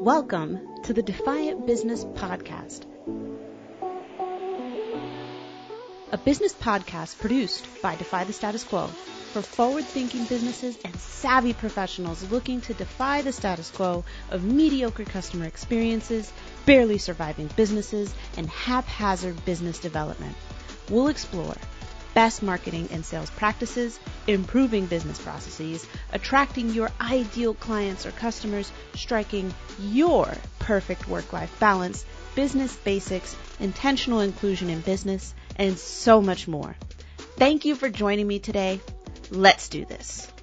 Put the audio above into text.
Welcome to the Defiant Business Podcast, a business podcast produced by Defy the Status Quo for forward-thinking businesses and savvy professionals looking to defy the status quo of mediocre customer experiences, barely surviving businesses, and haphazard business development. We'll explore best marketing and sales practices, improving business processes, attracting your ideal clients or customers, striking your perfect work-life balance, business basics, intentional inclusion in business, and so much more. Thank you for joining me today. Let's do this.